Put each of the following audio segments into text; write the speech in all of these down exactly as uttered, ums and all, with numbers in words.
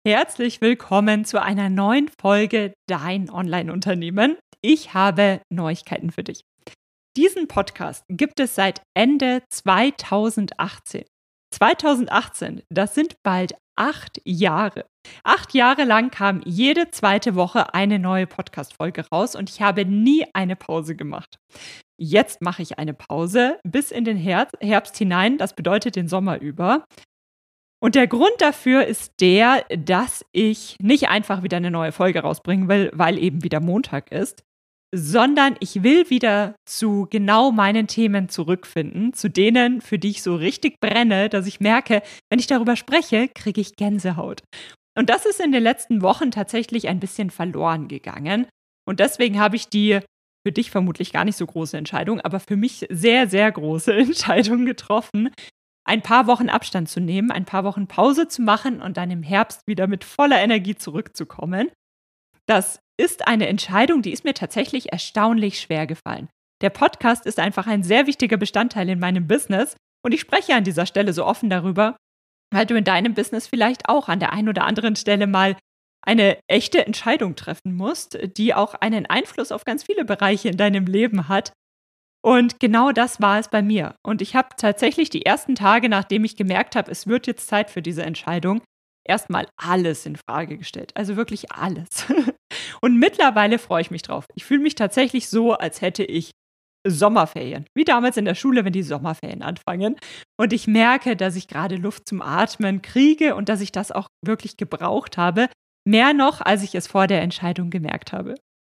Herzlich willkommen zu einer neuen Folge Dein Online-Unternehmen. Ich habe Neuigkeiten für dich. Diesen Podcast gibt es seit Ende zweitausendachtzehn. zweitausendachtzehn, das sind bald acht Jahre. Acht Jahre lang kam jede zweite Woche eine neue Podcast-Folge raus und ich habe nie eine Pause gemacht. Jetzt mache ich eine Pause bis in den Her- Herbst hinein, das bedeutet den Sommer über. Und der Grund dafür ist der, dass ich nicht einfach wieder eine neue Folge rausbringen will, weil eben wieder Montag ist, sondern ich will wieder zu genau meinen Themen zurückfinden, zu denen, für die ich so richtig brenne, dass ich merke, wenn ich darüber spreche, kriege ich Gänsehaut. Und das ist in den letzten Wochen tatsächlich ein bisschen verloren gegangen. Und deswegen habe ich die für dich vermutlich gar nicht so große Entscheidung, aber für mich sehr, sehr große Entscheidung getroffen, ein paar Wochen Abstand zu nehmen, ein paar Wochen Pause zu machen und dann im Herbst wieder mit voller Energie zurückzukommen. Das ist eine Entscheidung, die ist mir tatsächlich erstaunlich schwer gefallen. Der Podcast ist einfach ein sehr wichtiger Bestandteil in meinem Business und ich spreche an dieser Stelle so offen darüber, weil du in deinem Business vielleicht auch an der einen oder anderen Stelle mal eine echte Entscheidung treffen musst, die auch einen Einfluss auf ganz viele Bereiche in deinem Leben hat. Und genau das war es bei mir. Und ich habe tatsächlich die ersten Tage, nachdem ich gemerkt habe, es wird jetzt Zeit für diese Entscheidung, erstmal alles in Frage gestellt. Also wirklich alles. Und mittlerweile freue ich mich drauf. Ich fühle mich tatsächlich so, als hätte ich Sommerferien. Wie damals in der Schule, wenn die Sommerferien anfangen. Und ich merke, dass ich gerade Luft zum Atmen kriege und dass ich das auch wirklich gebraucht habe. Mehr noch, als ich es vor der Entscheidung gemerkt habe.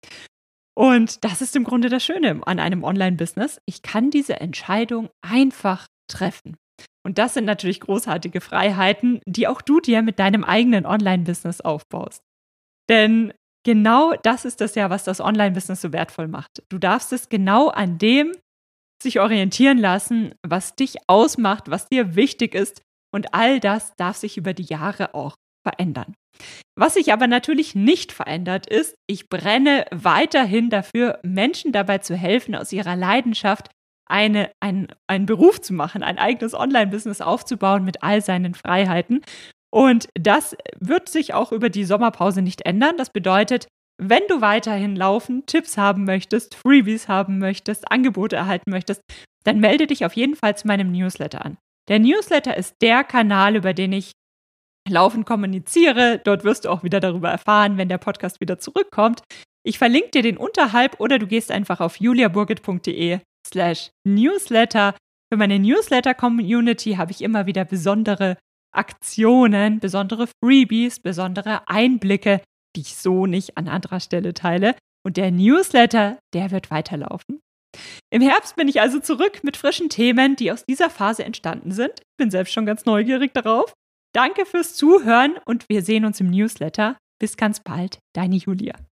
Und das ist im Grunde das Schöne an einem Online-Business. Ich kann diese Entscheidung einfach treffen. Und das sind natürlich großartige Freiheiten, die auch du dir mit deinem eigenen Online-Business aufbaust. Denn genau das ist das ja, was das Online-Business so wertvoll macht. Du darfst es genau an dem sich orientieren lassen, was dich ausmacht, was dir wichtig ist. Und all das darf sich über die Jahre auch verändern. Was sich aber natürlich nicht verändert ist, ich brenne weiterhin dafür, Menschen dabei zu helfen, aus ihrer Leidenschaft eine, ein, einen Beruf zu machen, ein eigenes Online-Business aufzubauen mit all seinen Freiheiten. Und das wird sich auch über die Sommerpause nicht ändern. Das bedeutet, wenn du weiterhin laufen, Tipps haben möchtest, Freebies haben möchtest, Angebote erhalten möchtest, dann melde dich auf jeden Fall zu meinem Newsletter an. Der Newsletter ist der Kanal, über den ich laufend kommuniziere. Dort wirst du auch wieder darüber erfahren, wenn der Podcast wieder zurückkommt. Ich verlinke dir den unterhalb oder du gehst einfach auf juliaburgit.de slash newsletter. Für meine Newsletter-Community habe ich immer wieder besondere Aktionen, besondere Freebies, besondere Einblicke, die ich so nicht an anderer Stelle teile. Und der Newsletter, der wird weiterlaufen. Im Herbst bin ich also zurück mit frischen Themen, die aus dieser Phase entstanden sind. Ich bin selbst schon ganz neugierig darauf. Danke fürs Zuhören und wir sehen uns im Newsletter. Bis ganz bald, deine Julia.